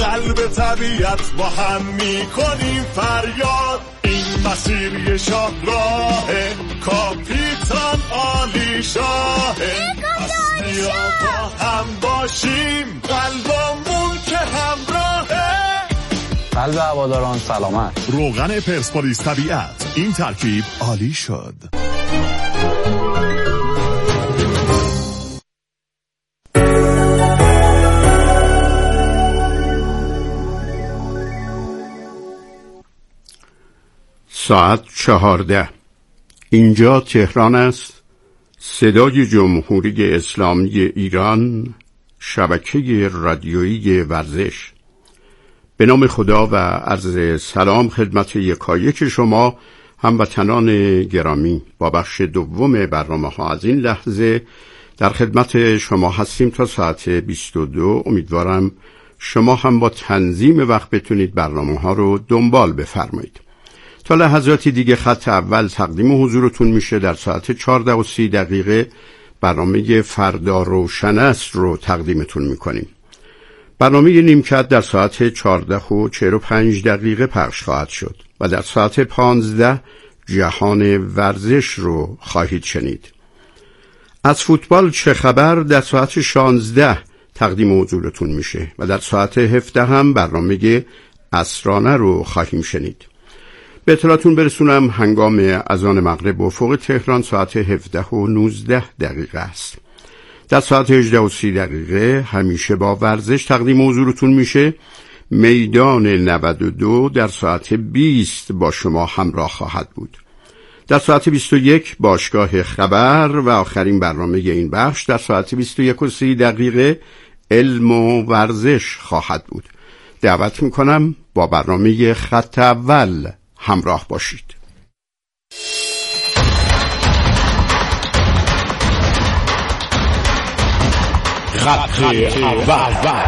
قلب طبیعت با هم میکنیم فریاد. این مسیر یه شاهراهه، کاپیتان عالی شاهه. پس بیا با هم باشیم، قلبمون که همراهه. قلب هواداران سلامت. روغن پرسپولیس طبیعت، این ترکیب عالی شد. ساعت 14. اینجا تهران است، صدای جمهوری اسلامی ایران، شبکه رادیویی ورزش. به نام خدا و عرض سلام خدمت یکایک شما هموطنان گرامی. با بخش دوم برنامه‌ها از این لحظه در خدمت شما هستیم تا ساعت 22. امیدوارم شما هم با تنظیم وقت بتونید برنامه‌ها رو دنبال بفرمایید. تا لحظاتی دیگه خط اول تقدیم حضورتون میشه. در ساعت 14:30 برنامه فردا روشن است رو تقدیمتون میکنیم. برنامه نیمکت در ساعت 14:45 پخش خواهد شد و در ساعت 15 جهان ورزش رو خواهید شنید. از فوتبال چه خبر در ساعت 16 تقدیم حضورتون میشه و در ساعت 17 هم برنامه عصرانه رو خواهیم شنید. به اطلاعتون برسونم هنگام اذان مغرب افق تهران ساعت 17:19 است. در ساعت 18:30 همیشه با ورزش تقدیم حضورتون میشه. میدان 92 در ساعت 20 با شما همراه خواهد بود. در ساعت 21 باشگاه خبر و آخرین برنامه این بخش در ساعت 21:30 علم و ورزش خواهد بود. دعوت میکنم با برنامه خط اول همراه باشید. خط اول.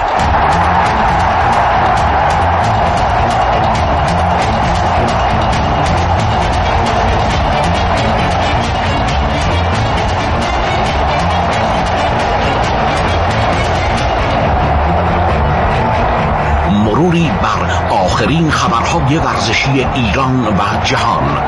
مروری بر آخرین خبرهای ورزشی ایران و جهان.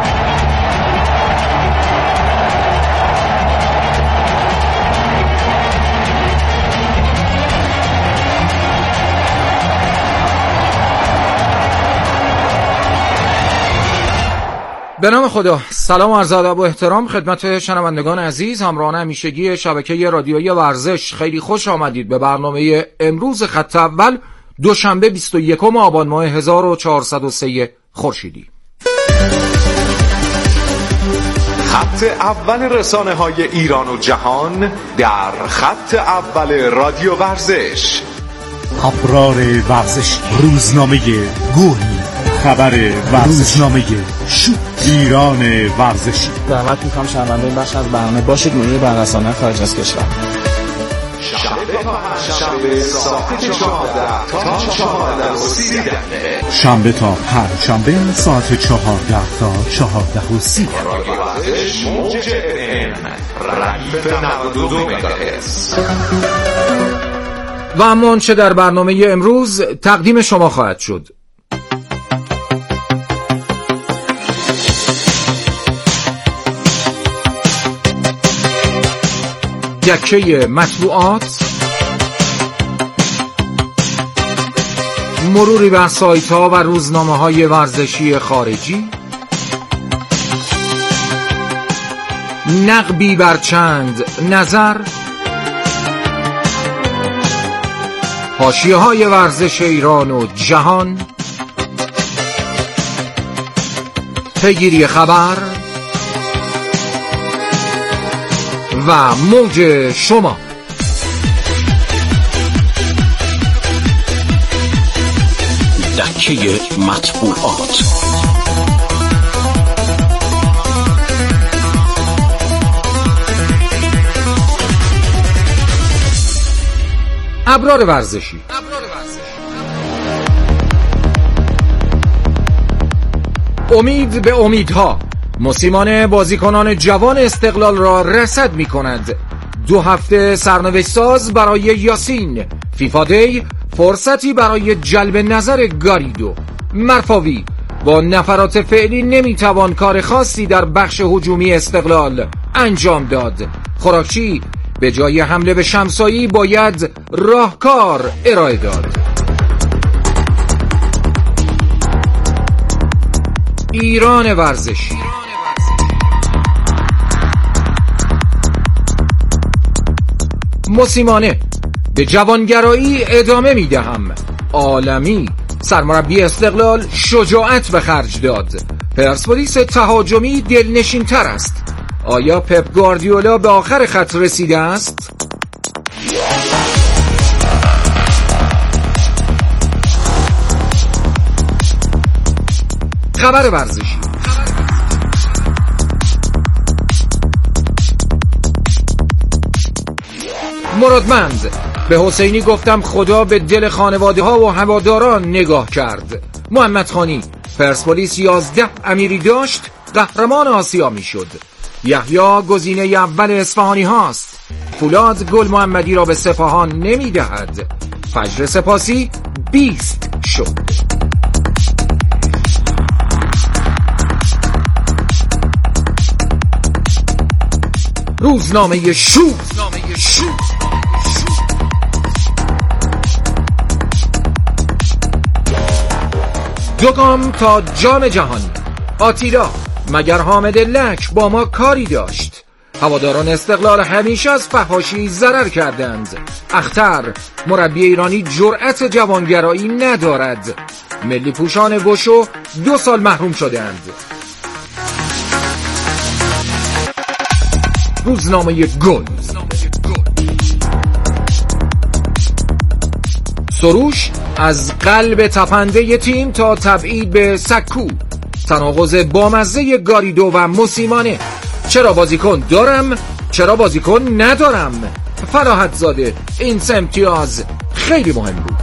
به نام خدا. سلام و عرض ادب و احترام خدمت شنوندگان عزیز همراهان همیشگی شبکه رادیویی ورزش. خیلی خوش آمدید به برنامه امروز خط اول، دوشنبه 21 آبان ماه 1403 خورشیدی. خط اول رسانه‌های ایران و جهان در خط اول رادیو ورزش. ابرار ورزش، روزنامه گوهی، خبر ورزش، روزنامه ایران ورزشی. دعوت می‌کنم شنونده این بخش از برنامه باشید مروری بر رسانه‌های خارج از کشور. شنبه ساعت 14 تا 14:30. شنبه تا پنجشنبه ساعت 14 تا 14:30. موج FM ردیف 92 مگاهرتز. و اما آنچه در برنامه امروز تقدیم شما خواهد شد: دکه مطبوعات، مروری بر سایت‌ها و روزنامه‌های ورزشی خارجی، نقبی بر چند نظر، حاشیه‌های ورزش ایران و جهان، پیگیری خبر و موج شما. دکه مطبوعات. ابرار ورزشی. امید به امیدها. موسیمانه بازیکنان جوان استقلال را رصد می کند. 2 هفته سرنوشت ساز برای یاسین. فیفا دی فرصتی برای جلب نظر گاریدو. مرفاوی با نفرات فعلی نمیتوان کار خاصی در بخش هجومی استقلال انجام داد. خوراکچی به جای حمله به شمسایی باید راهکار ارائه داد. ایران ورزشی. موسیمانه: به جوانگرایی ادامه میدهم. عالمی: سرمربی استقلال شجاعت به خرج داد. پرسپولیس تهاجمی دلنشین تر است. آیا پپ گواردیولا به آخر خط رسیده است؟ خبر ورزشی. مرادمند: به حسینی گفتم خدا به دل خانواده ها و هواداران نگاه کرد. محمد خانی: پرسپولیس 11 امیری داشت، قهرمان آسیا می شد. یحیی گزینه اول اصفهانی هاست. فولاد گل محمدی را به سپاهان نمی دهد. فجر سپاسی 20 شد. روزنامه شو. دو گام تا جام جهانی. آتیلا: مگر حامد لک با ما کاری داشت؟ هواداران استقلال همیشه از فحاشی ضرر کردند. اختر: مربی ایرانی جرأت جوانگرایی ندارد. ملی پوشان وشو 2 سال محروم شدند. روزنامه گل. سروش: از قلب تپنده تیم تا تبعید به سکو. تناقض بامزه گاریدو و موسیمانه. چرا بازیکن دارم، چرا بازیکن ندارم. فراحت زاده: این امتیاز خیلی مهم بود.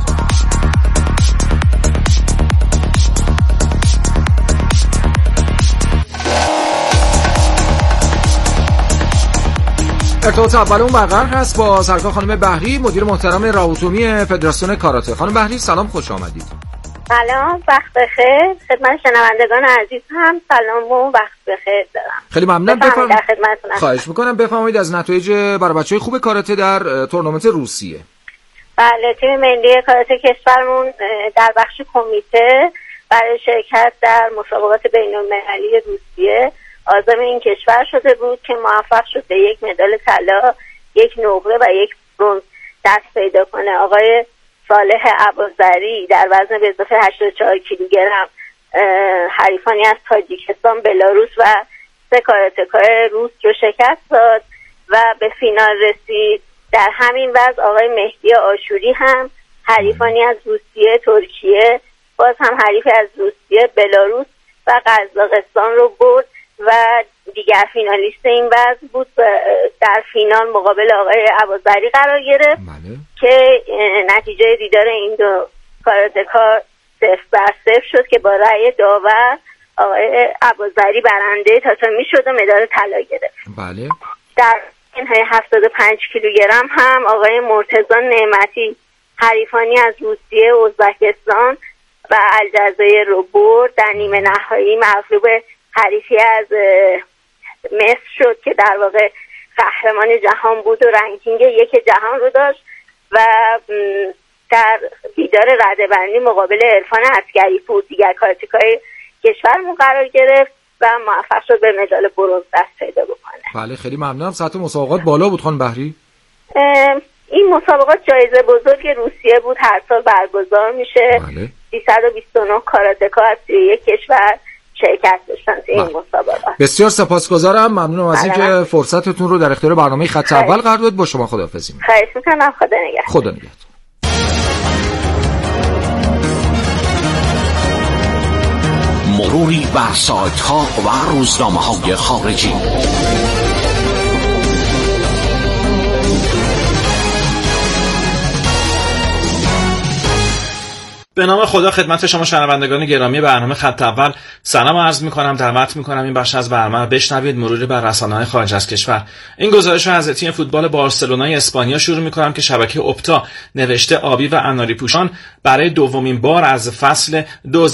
ارتباط اولمون برقرار هست با سرکار خانم بحری، مدیر محترم راهوتومی فدراسیون کاراته. خانم بحری سلام، خوش آمدید. سلام، وقت بخیر. خدمت شنوندگان عزیز هم سلام و وقت بخیر دارم. خیلی ممنونم. در خدمتتونم. خواهش میکنم بفرمایید از نتایج برای بچهای خوب کاراته در تورنمنت روسیه. بله، تیم ملی کاراته کشورمون در بخش کمیته برای شرکت در مسابقات بین‌المللی روسیه عازم این کشور شده بود که موفق شد به 1 مدال طلا، 1 نقره و 1 برنز دست پیدا کنه. آقای صالح ابوذری در وزن به اضافه 84 کیلوگرم حریفانی از تاجیکستان، بلاروس و 3 کاراتکار روس رو شکست داد و به فینال رسید. در همین وزن آقای مهدی آشوری هم حریفانی از روسیه، ترکیه، باز هم حریفی از روسیه، بلاروس و قزاقستان رو برد و دیگر فینالیست این وزن بود. در فینال مقابل آقای ابوذری قرار گرفت که نتیجه دیدار این دو کاراتکار 0-0 شد که با رأی داور آقای ابوذری برنده تاتامی شد و مدال طلا گرفت. بله. در انهای 75 کیلوگرم هم آقای مرتضی نعمتی حریفانی از روسیه، ازبکستان و الجزایر رو برد. در نیمه نهایی مغلوب حریفی از مصر شد که در واقع قهرمان جهان بود و رنکینگ 1 جهان رو داشت و در دیدار رده‌بندی مقابل عرفان عسکری پور دیگر کاراتکای کشورمون قرار گرفت و موفق شد به مدال برنز دست پیدا بکنه. بله، خیلی ممنونم. سطح مسابقات بالا بود خانم بحری. این مسابقات جایزه بزرگ روسیه بود، هر سال برگزار میشه. بله. 329 کاراتکا از 31 کشور شرکت داشتن تو این مسابقات. بسیار سپاسگزارم. ممنونم از اینکه فرصتتون رو در اختیار برنامه خط اول قرار دادید. با شما خداحافظی می‌کنم. خواهش می‌کنم. خدا نگهدار. خدا نگهدار. مروری بر سایت‌ها و روزنامه‌های خارجی. به نام خدا خدمت شما شنوندگان گرامی برنامه خط اول سلام عرض می‌کنم، دعوت می‌کنم این بخش از برنامه بشنوید مروری بر رسانه‌های خارج از کشور. این گزارش رو از تیم فوتبال بارسلونای اسپانیا شروع می‌کنم که شبکه اپتا نوشته آبی و اناری پوشان برای دومین بار از فصل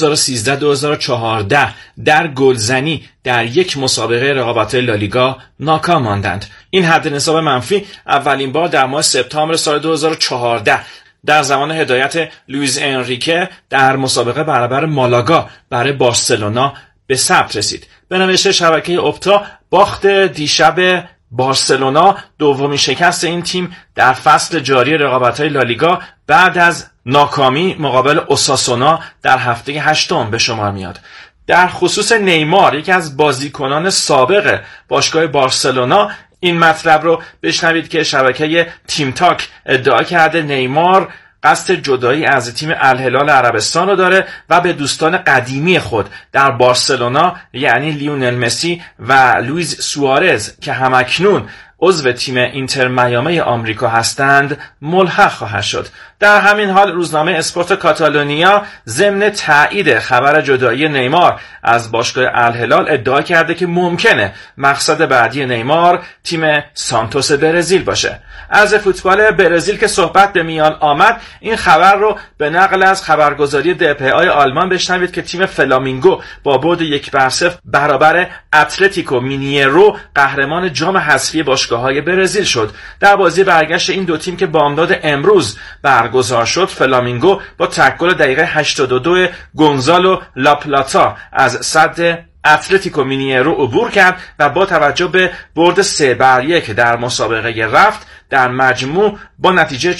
2013-2014 در گلزنی در یک مسابقه رقابت‌های لالیگا ناکام ماندند. این حد نصاب منفی اولین بار در ماه سپتامبر سال 2014 در زمان هدایت لوئیز انریکه در مسابقه برابر مالاگا برای بارسلونا به ثبت رسید. به نوشته شبکه اپتا، باخت دیشب بارسلونا دومین شکست این تیم در فصل جاری رقابت‌های لالیگا بعد از ناکامی مقابل اوساسونا در هفته هشتم به شمار میاد. در خصوص نیمار، یکی از بازیکنان سابق باشگاه بارسلونا، این مطلب رو بشنوید که شبکه تیم تاک ادعا کرده نیمار قصد جدایی از تیم الهلال عربستان رو داره و به دوستان قدیمی خود در بارسلونا یعنی لیونل مسی و لوئیس سوارز که همکنون عضو تیم اینتر میامی آمریکا هستند ملحق خواهد شد. در همین حال روزنامه اسپورت کاتالونیا ضمن تایید خبر جدایی نیمار از باشگاه الهلال ادعا کرده که ممکنه مقصد بعدی نیمار تیم سانتوس برزیل باشه. از فوتبال برزیل که صحبت به میان آمد، این خبر رو به نقل از خبرگزاری دپای آلمان بشنوید که تیم فلامینگو با برد 1-0 برابر اتلتیکو مینیرو قهرمان جام حذفی باشگاه‌های برزیل شد. در بازی برگشت این دو تیم که بامداد امروز برگزار شد، فلامینگو با تکل دقیقه 82 گونزالو لاپلاتا از صد اتلتیکو مینیرو عبور کرد و با توجه به برد 3-1 در مسابقه رفت در مجموع با نتیجه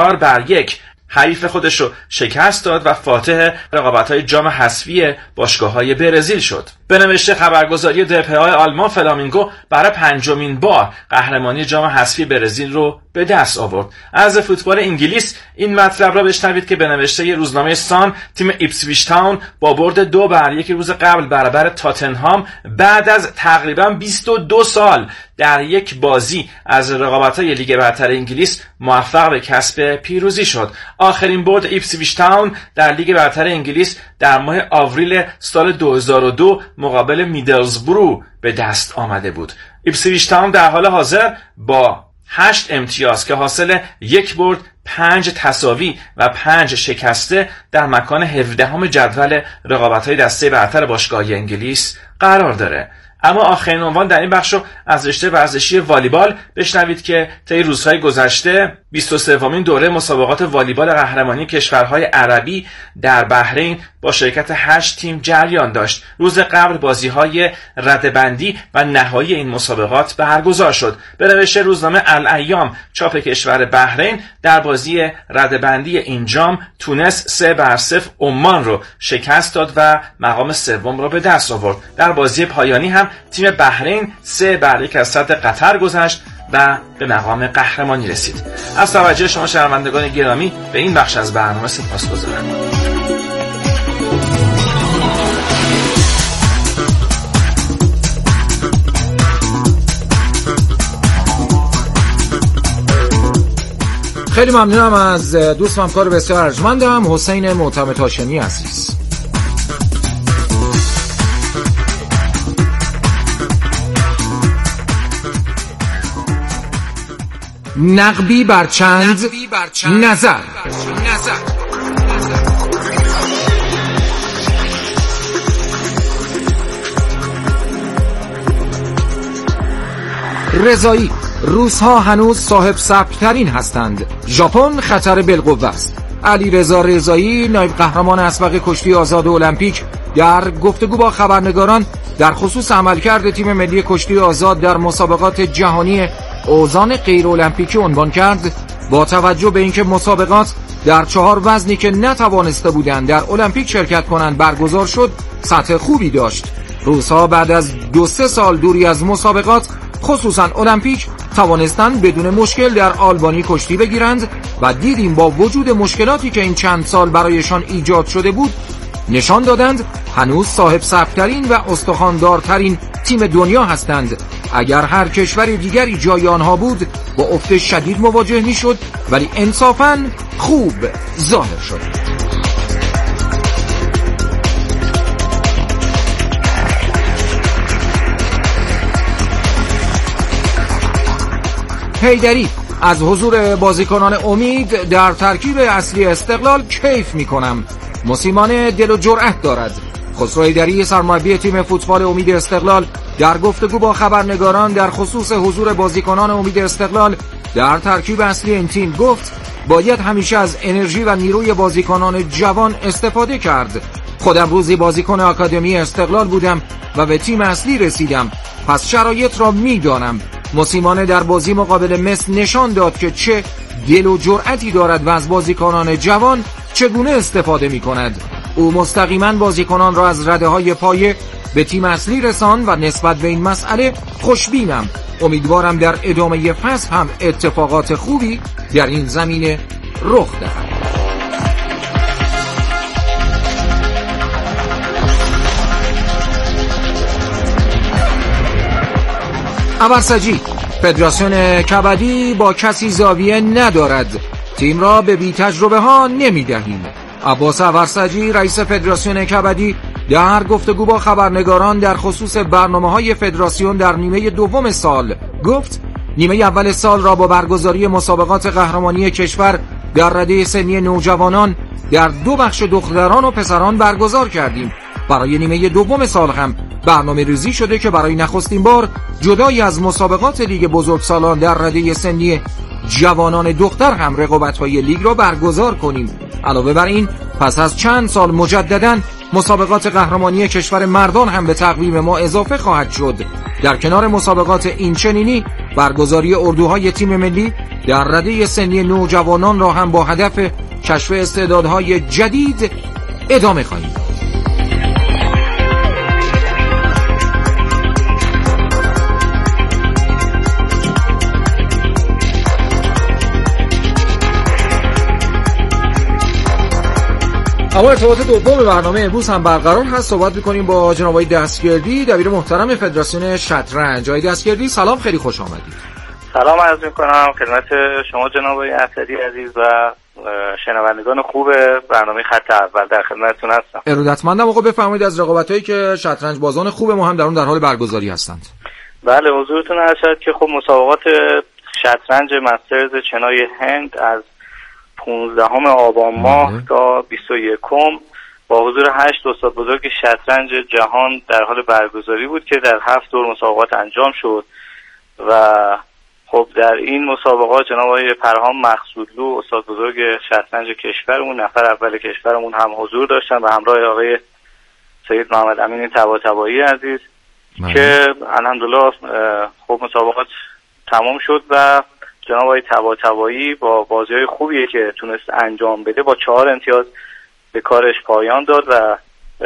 4-1 حریف خودش رو شکست داد و فاتح رقابت‌های جام حذفی باشگاه‌های برزیل شد. به نوشته خبرگزاری دپای آلمان، فلامینگو برای 5مین بار قهرمانی جام حذفی برزیل رو به دست آورد. از فوتبال انگلیس این مطلب را بشنوید که به نوشته روزنامه سان، تیم ایپسویچ تاون با برد 2-1 روز قبل برابر تاتنهام بعد از تقریبا 22 سال در یک بازی از رقابت‌های لیگ برتر انگلیس موفق به کسب پیروزی شد. آخرین برد ایپسویچ تاون در لیگ برتر انگلیس در ماه آوریل سال 2002 مقابل میدلزبرو به دست آمده بود. ایپسویچ تاون در حال حاضر با 8 امتیاز که حاصل 1 برد، 5 تساوی و 5 شکسته در مکان 17ام جدول رقابت‌های دسته برتر باشگاه‌های انگلیس قرار داره. اما آخرین عنوان در این بخش رو از رشته ورزشی والیبال بشنوید که طی روزهای گذشته 23مین دوره مسابقات والیبال قهرمانی کشورهای عربی در بحرین با شرکت 8 تیم جریان داشت. روز قبل بازی‌های رده‌بندی و نهایی این مسابقات برگزار شد. به نوشته روزنامه الایام چاپ کشور بحرین، در بازی رده‌بندی این جام تونس 3-0 عمان رو شکست داد و مقام سوم رو به دست آورد. در بازی پایانی هم تیم بحرین 3-1 از صد قطر گذشت و به مقام قهرمانی رسید. از توجه شما شنوندگان گرامی به این بخش از برنامه سپاسگزارم. خیلی ممنونم از دوست و همکار بسیار ارجمندم حسین معتمد هاشمی عزیز. نقبی بر چند نظر. رضایی: روس‌ها هنوز صاحب سبک‌ترین هستند. ژاپن خطر بالقوه است. علیرضا رضایی، نایب قهرمان اسبق کشتی آزاد المپیک، در گفتگو با خبرنگاران در خصوص عملکرد تیم ملی کشتی آزاد در مسابقات جهانی اوزان غیر المپیکی عنوان کرد با توجه به اینکه مسابقات در 4 وزنی که نتوانسته بودند در المپیک شرکت کنند برگزار شد، سطح خوبی داشت. روس‌ها بعد از 2-3 سال دوری از مسابقات خصوصا المپیک توانستند بدون مشکل در آلبانی کشتی بگیرند و دیدیم با وجود مشکلاتی که این چند سال برایشان ایجاد شده بود نشان دادند هنوز صاحب سبکترین و استخواندارترین تیم دنیا هستند. اگر هر کشور دیگری جای آنها بود با افت شدید مواجه می شد، ولی انصافاً خوب ظاهر شد. حیدری: از حضور بازیکنان امید در ترکیب اصلی استقلال کیف میکنم. موسیمانه دل و جرأت دارد. خسرو حیدری سرمربی تیم فوتبال امید استقلال در گفتگو با خبرنگاران در خصوص حضور بازیکنان امید استقلال در ترکیب اصلی این تیم گفت باید همیشه از انرژی و نیروی بازیکنان جوان استفاده کرد. خودم روزی بازیکن آکادمی استقلال بودم و به تیم اصلی رسیدم، پس شرایط را میدانم. موسیمانه در بازی مقابل مصر نشان داد که چه دل و جرأتی دارد و از بازیکنان جوان چگونه استفاده می کند. او مستقیما بازیکنان را از رده‌های پایه به تیم اصلی رساند و نسبت به این مسئله خوشبینم. امیدوارم در ادامه فصل هم اتفاقات خوبی در این زمینه رخ دهد. ابرسجی: فدراسیون کبدی با کسی زاویه ندارد، تیم را به بی تجربه ها نمی دهیم. عباس ابرسجی رئیس فدراسیون کبدی در گفتگو با خبرنگاران در خصوص برنامه‌های فدراسیون در نیمه دوم سال گفت نیمه اول سال را با برگزاری مسابقات قهرمانی کشور در رده سنی نوجوانان در دو بخش دختران و پسران برگزار کردیم. برای نیمه دوم سال هم برنامه ریزی شده که برای نخستین بار جدای از مسابقات لیگ بزرگسالان در رده سنی جوانان دختر هم رقابت‌های لیگ را برگزار کنیم. علاوه بر این پس از چند سال مجدداً مسابقات قهرمانی کشور مردان هم به تقویم ما اضافه خواهد شد. در کنار مسابقات اینچنینی برگزاری اردوهای تیم ملی در رده سنی نوجوانان را هم با هدف کشف استعدادهای جدید ادامه خواهیم داد. اما ارتباط دوم برنامه امروز هم برقرار هست. صحبت می‌کنیم با جناب آقای دستگردی، دبیر محترم فدراسیون شطرنج. آقای دستگردی سلام، خیلی خوش آمدید. سلام عرض می‌کنم خدمت شما جناب آقای اسدی عزیز و شنوندگان خوب برنامه خط اول، در خدمتتون هستم. ارادتمندم. آقا بفرمایید از رقابتایی که شطرنج بازان خوب ما هم در اون در حال برگزاری هستند. بله، حضورتون عرض شد که خب مسابقات شطرنج مسترز چنای هند از 15 آبان ماه تا 21 با حضور 8 استاد بزرگ شطرنج جهان در حال برگزاری بود که در 7 دور مسابقات انجام شد و خب در این مسابقات جناب آقای پرهام مقصودلو استاد بزرگ شطرنج کشورمون، نفر اول کشورمون هم حضور داشتن و همراه آقای سید محمد امین طباطبایی عزیز که الحمدلله خب مسابقات تمام شد و جناب آقای طباطبایی با بازی‌های خوبی که تونست انجام بده با 4 امتیاز به کارش پایان داد و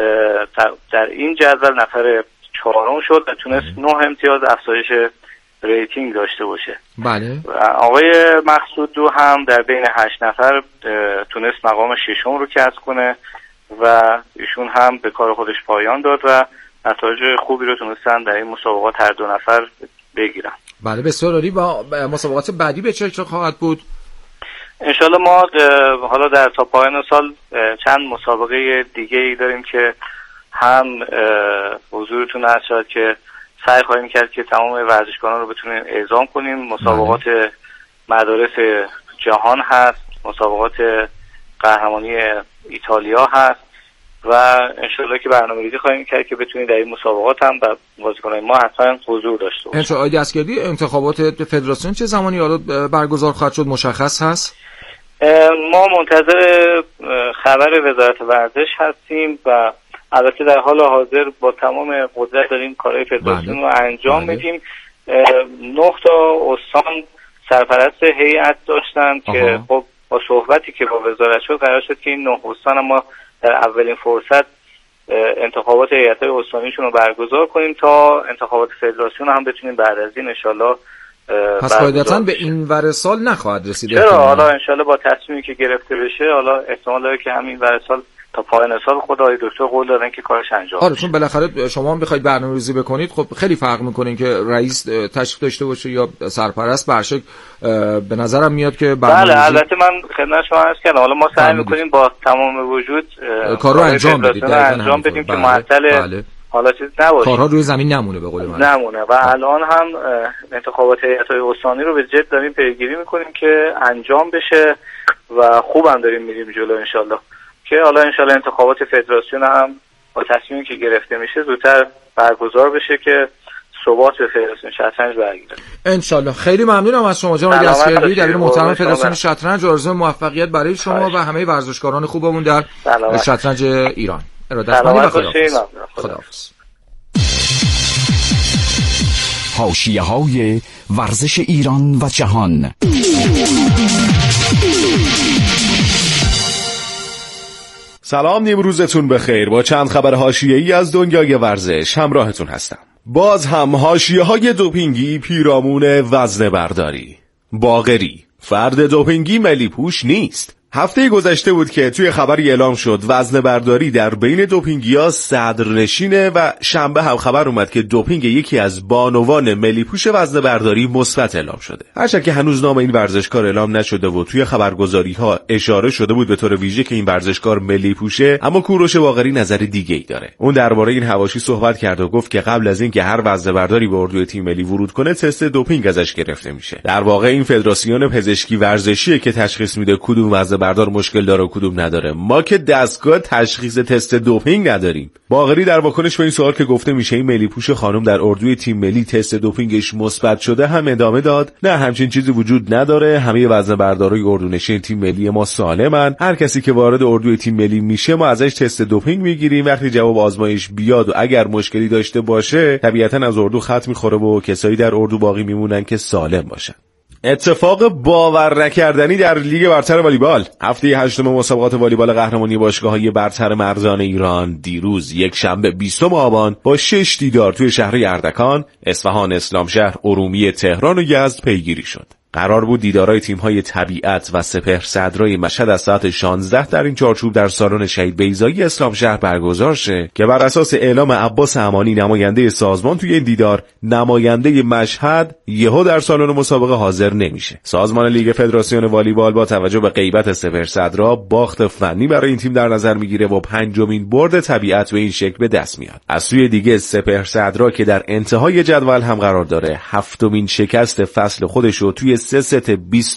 در این جدول نفر 4م شد و تونست 9 امتیاز افزایش ریتینگ داشته باشه. بله. و آقای مقصودلو هم در بین 8 نفر تونست مقام 6م رو کسب کنه و ایشون هم به کار خودش پایان داد و نتایج خوبی رو تونستن در این مسابقات هر دو نفر بگیرن. بله بسیار عالی. با مسابقات بعدی به چه خواهد بود؟ انشالله ما حالا در تا پایان سال چند مسابقه دیگه ای داریم که هم حضورتون هست شاید که سعی خواهیم کرد که تمام ورزشکاران رو بتونیم اعزام کنیم. مسابقات مدارس جهان هست، مسابقات قهرمانی ایتالیا هست و انشالله که برنامه‌ریزی خواهیم کرد که بتونیم در این مسابقات هم بازیکنان ما حتما حضور داشته باشیم. انشالله. آقای دستگردی انتخابات فدراسیون چه زمانی برگزار خواهد شد مشخص هست؟ ما منتظر خبر وزارت ورزش هستیم و البته در حال حاضر با تمام قدرت داریم کارهای فدراسیون رو انجام بدیم. 9 تا استان سرپرست هیئت داشتن که خب با صحبتی که با وزارت شد قرار شد که این 9 استان ما در اولین فرصت انتخابات هیئت‌های استانیشون رو برگزار کنیم تا انتخابات فدراسیون هم بتونیم بعد از این انشالله پس قاعدتاً به این ور سال نخواهد رسید. چرا؟ حالا انشالله با تصمیمی که گرفته بشه حالا احتمال داره که همین ور سال تا پایان سال خدای دکتر قول دادن که کارش انجام بشه. چون بالاخره شما هم بخواید برنامه‌ریزی بکنید خب خیلی فرق می‌کنه که رئیس تشریف داشته باشه یا سرپرست. برشک به نظرم میاد که بله البته من خدمت شما عرض کردم حالا ما سعی می‌کنیم با تمام وجود کارو انجام بدیم که معطل حالا چیز نباشه، کارها روی زمین نمونه به قول من. نمونه. و الان هم انتخابات هیئت‌های استانی رو به جد داریم پیگیری میکنیم که انجام بشه و خوبم داریم میریم جلو انشالله، که حالا انشالله انتخابات فدراسیون هم با تصمیمی که گرفته میشه زودتر برگزار بشه که ثبات به فدراسیون شطرنج برگرده انشالله. خیلی ممنونم از شما جناب دستیاری، دبیر محترم فدراسیون شطرنج. آرزوی موفقیت برای شما و همه ورزشکاران خوبمون در شطرنج ایران. ارادتمندی و خداحافظ. حاشیه‌های ورزش ایران و جهان. سلام، نیم روزتون بخیر. با چند خبر حاشیه‌ای از دنیای ورزش همراهتون هستم. باز هم حاشیه‌های دوپینگی پیرامون وزنه برداری. باقری فرد دوپینگی ملی پوش نیست. هفته گذشته بود که توی خبری اعلام شد وزنه برداری در بین دوپینگی‌ها صدرنشینه و شنبه هم خبر اومد که دوپینگ یکی از بانوان ملی پوش وزنه برداری مثبت اعلام شده. هرچند که هنوز نام این ورزشکار اعلام نشده و توی خبرگزاری‌ها اشاره شده بود به طور ویژه که این ورزشکار ملی پوشه، اما کوروش باقری نظر دیگه‌ای داره. اون درباره این حواشی صحبت کرد و گفت که قبل از اینکه هر وزنه برداری به اردوی تیم ملی ورود کنه تست دوپینگ ازش گرفته میشه. در واقع این فدراسیون پزشکی ورزشیه که تشخیص میده کدوم وزنه بردار مشکل داره و کدوم نداره. ما که دستگاه تشخیص تست دوپینگ نداریم. باقری در واکنش به این سوال که گفته میشه این ملی پوش خانم در اردوی تیم ملی تست دوپینگش مثبت شده هم ادامه داد نه، همچین چیزی وجود نداره. همه وزنه بردارای اردونشین تیم ملی ما سالمن. هر کسی که وارد اردوی تیم ملی میشه ما ازش تست دوپینگ میگیریم. وقتی جواب آزمایش بیاد و اگر مشکلی داشته باشه طبیعتا از اردو خط میخوره و کسایی در اردو باقی میمونن که سالم باشن. اتفاق باور نکردنی در لیگ برتر والیبال. هفته 8 مسابقات والیبال قهرمانی باشگاه‌های برتر مردان ایران دیروز یک شنبه 20 آبان با 6 دیدار توی شهر اردکان، اصفهان، اسلامشهر، ارومیه، تهران و یزد پیگیری شد. قرار بود دیدارای تیم‌های طبیعت و سپهرصدرای مشهد از ساعت 16 در این چارچوب در سالن شهید بیضایی اسلامشهر برگزار شه که بر اساس اعلام عباس امانی نماینده سازمان توی این دیدار، نماینده مشهد یهو در سالن مسابقه حاضر نمیشه. سازمان لیگ فدراسیون والیبال با توجه به غیبت سپهرصدرا باخت فنی برای این تیم در نظر میگیره و پنجمین برد طبیعت به این شکل به دست میاد. از سوی دیگه سپهرصدرا که در انتهای جدول هم قرار داره، هفتمین شکست فصل خودش رو توی 3 ست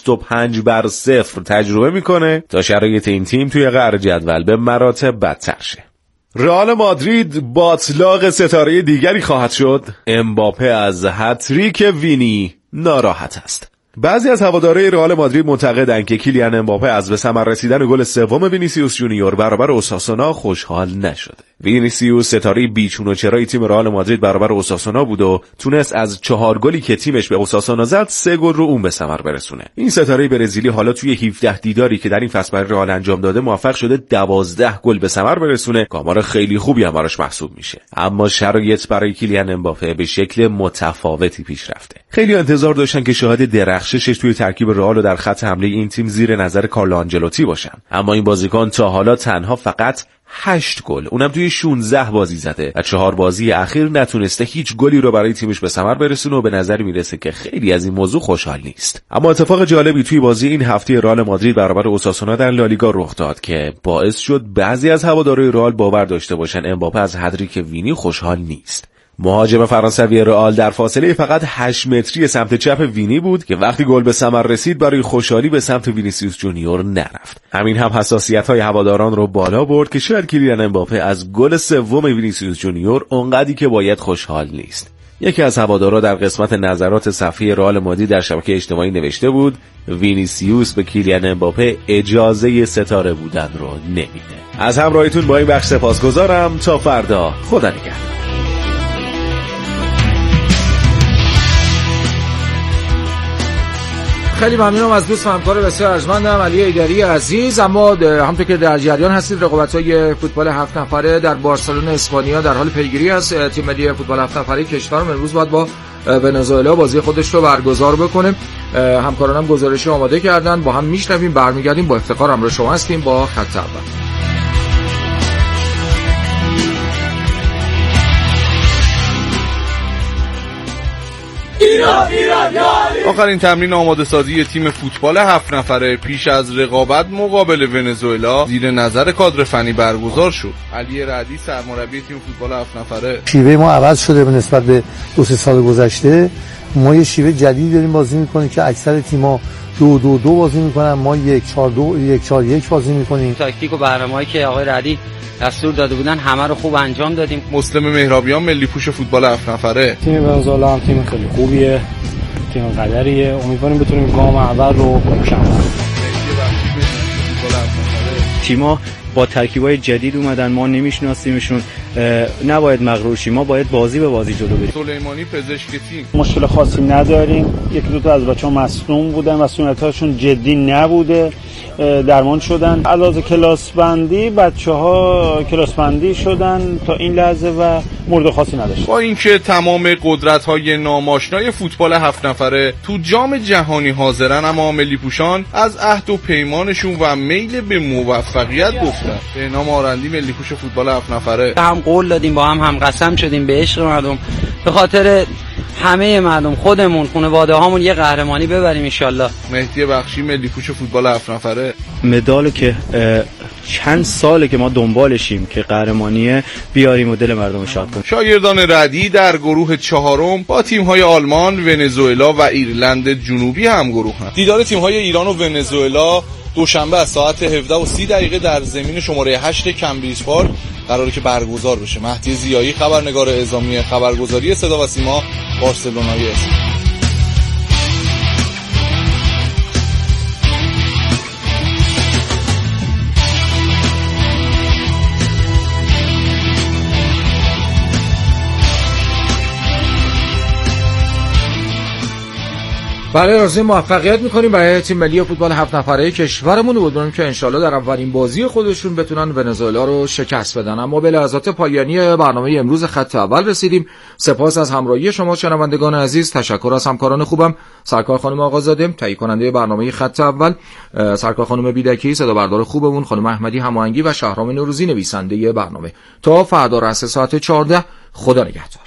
25-0 تجربه میکنه تا شرایط این تیم توی قعر جدول به مراتب بدتر شه. رئال مادرید باطلاق ستاره دیگری خواهد شد. امباپه از هتریک وینی ناراحت است. بعضی از هوادارهای رئال مادرید معتقدند که کیلیان امباپه از به ثمر رسیدن گل سوم وینیسیوس جونیور برابر اوساسونا خوشحال نشده. وینیسیوس ستاره بیچون و چرای تیم رئال مادرید برابر اوساسونا بود و تونست از 4 گلی که تیمش به اوساسونا زد 3 گل رو اون به ثمر برسونه. این ستاره برزیلی حالا توی 17 دیداری که در این فصل برای رئال انجام داده موفق شده 12 گل به ثمر برسونه. آمار خیلی خوبی هم براش محسوب میشه. اما شرایط برای کیلیان امباپه به شکل متفاوتی پیش رفته. خیلی انتظار داشتن که شاهد درخششش توی ترکیب رئال و در خط حمله این تیم زیر نظر کارلو آنجلوتی باشن، اما این بازیکن تا حالا تنها فقط 8 گل، اونم توی 16 بازی زده و 4 بازی اخیر نتونسته هیچ گلی رو برای تیمش به ثمر برسونه و به نظر میرسه که خیلی از این موضوع خوشحال نیست. اما اتفاق جالبی توی بازی این هفته رئال مادرید برابر اوساسونا در لالیگا رخ داد که باعث شد بعضی از هوادارهای رئال باور داشته باشن امباپه از هتریک وینی خوشحال نیست. مهاجم فرانسوی رئال در فاصله فقط 8 متری سمت چپ وینی بود که وقتی گل به ثمر رسید برای خوشحالی به سمت وینیسیوس جونیور نرفت. همین هم حساسیت‌های هواداران رو بالا برد که شاید کیلیان امباپه از گل سوم وینیسیوس جونیور اونقدری که باید خوشحال نیست. یکی از هوادارا در قسمت نظرات صفحه رئال مادرید در شبکه اجتماعی نوشته بود وینیسیوس به کیلیان امباپه اجازه ستاره بودن رو نمیده. از همراهیتون با این بخش سپاسگزارم. تا فردا، خدا نگهدار. خیلی ممنونم از دوست و همکار بسیار ارجمندم علی ایدری عزیز. اما همونطور که در جریان هستید رقابت‌های فوتبال 7 نفره در بارسلون اسپانیا در حال پیگیری است. تیم ملی فوتبال 7 نفره کشورم امروز باید با ونزوئلا بازی خودش رو برگزار بکنه. همکارانم گزارشی آماده کردن، با هم میشنویم، برمیگردیم. با افتخار همراه شما هستیم با خط اول. آخرین تمرین آماده سازی تیم فوتبال 7 نفره پیش از رقابت مقابل ونزوئلا زیر نظر کادر فنی برگزار شد. علی رعدی سرمربی تیم فوتبال 7 نفره: شیوه ما عوض شده به نسبت به 2-3 سال گذشته. ما یه شیوه جدید داریم بازی می‌کنیم که اکثر تیم‌ها 2-2-2 بازی می‌کنن، ما 1-4-2 1-4-1 بازی می‌کنیم. تاکتیک و برنامه‌ای که آقای رعدی دستور داده بودن همه رو خوب انجام دادیم. مسلم مهرابیان ملی پوش فوتبال 7 نفره: تیم ونزوئلا هم تیم خیلی خوبیه، تیم قدریه، امیدواریم بتونیم گام اول رو مکمل کنیم. تیم‌ها با ترکیبای جدید اومدن، ما نمیشناسیمشون، نباید مغرور شیم، ما باید بازی به بازی جلو بریم. سلیمانی پزشک تیم: مشکل خاصی نداریم، یک دو تا از بچه‌ها مصدوم بودن، مسئولیت‌هاشون جدی نبوده، درمان شدن. علاوه کلاس بندی بچه‌ها کلاس بندی شدن تا این لحظه و مورد خاصی نداشت. با اینکه تمام قدرت‌های ناماشنای فوتبال 7 نفره تو جام جهانی حاضرن، اما ملی پوشان از عهد و پیمانشون و میل به موفقیت گفتن. به نام آرندی ملی پوش فوتبال 7 نفره: هم قول دادیم، با هم قسم شدیم به عشق مردم، به خاطر همه مردم، خودمون، خانواده هامون یه قهرمانی ببریم ان شاءالله. مهدی بخشی ملی پوش فوتبال 7 نفره: مدالو که چند ساله که ما دنبالشیم که قهرمانی بیاریم و دل مردم شاد کنیم. شاگردان رعدی در گروه چهارم با تیم‌های آلمان، ونزوئلا و ایرلند جنوبی هم گروهند. دیدار تیم‌های ایران و ونزوئلا دوشنبه از ساعت 17:30 در زمین شماره 8 کمبریج پارک قراره که برگزار بشه. مهدی ضیایی، خبرنگار اعزامی خبرگزاری صدا و سیما، بارسلونای اسپانیا. بله، آرزوی موفقیت میکنیم برای تیم ملی فوتبال 7 نفره کشورمون. امیدواریم که انشالله در اولین بازی خودشون بتونن ونزوئلا رو شکست بدن. اما به لحظات پایانی برنامه امروز خط اول رسیدیم. سپاس از همراهی شما شنوندگان عزیز. تشکر از همکاران خوبم، سرکار خانم آقازاده تهیه کننده برنامه خط اول، سرکار خانم بیدکی صدا بردار خوبمون، خانم احمدی هماهنگی و شهرام نوروزی نویسنده برنامه. تا فردا رأس ساعت 14 خدا نگهدار.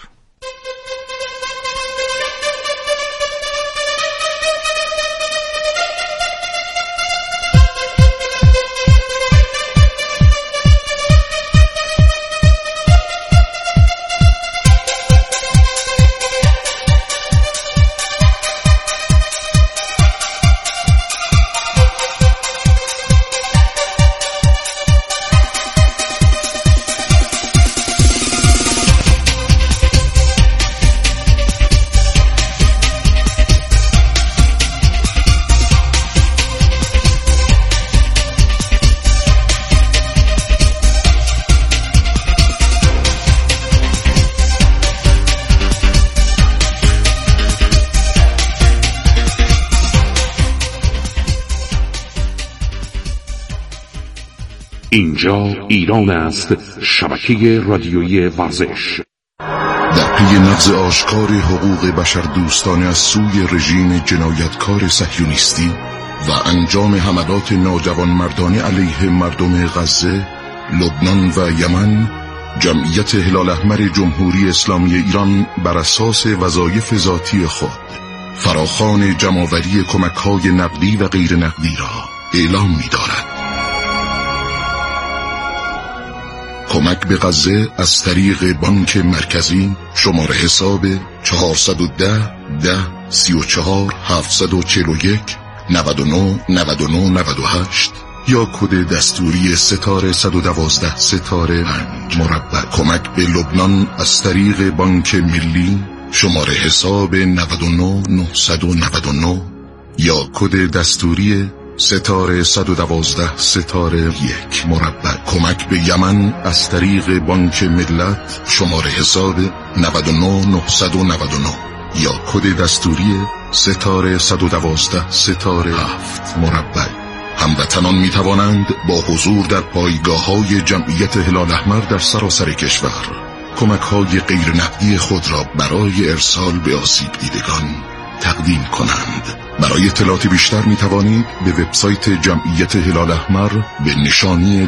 اینجا ایران است، شبکه رادیویی ورزش. در پی نقض آشکار حقوق بشر دوستانه از سوی رژیم جنایتکار صهیونیستی و انجام حملات ناجوانمردانه علیه مردم غزه، لبنان و یمن، جمعیت هلال احمر جمهوری اسلامی ایران بر اساس وظایف ذاتی خود فراخوان جمع‌آوری کمک‌های نقدی و غیر نقدی را اعلام می‌دارد. کمک به غزه از طریق بانک مرکزی شماره حساب 410 10 34 741 99 99 98 یا کد دستوری ستاره 112 ستاره 5 مربع. کمک به لبنان از طریق بانک ملی شماره حساب 99 999 یا کد دستوری ستاره 112 ستاره 1 مربع. کمک به یمن از طریق بانک ملت شماره حساب 99 999 یا کد دستوری ستاره 112 ستاره 7 مربع. هموطنان می توانند با حضور در پایگاه‌های جمعیت هلال احمر در سراسر کشور کمک‌های غیر نقدی خود را برای ارسال به آسیب دیدگان تقدیم کنند. برای اطلاعات بیشتر می توانید به وبسایت جمعیت هلال احمر به نشانی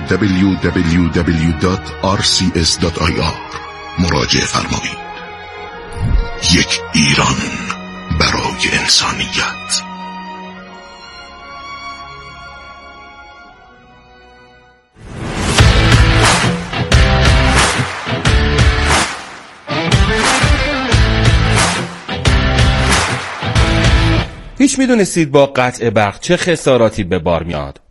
www.rcs.ir مراجعه فرمایید. یک ایران برای انسانیت. هیچ میدونستید با قطع برق چه خساراتی به بار میاد؟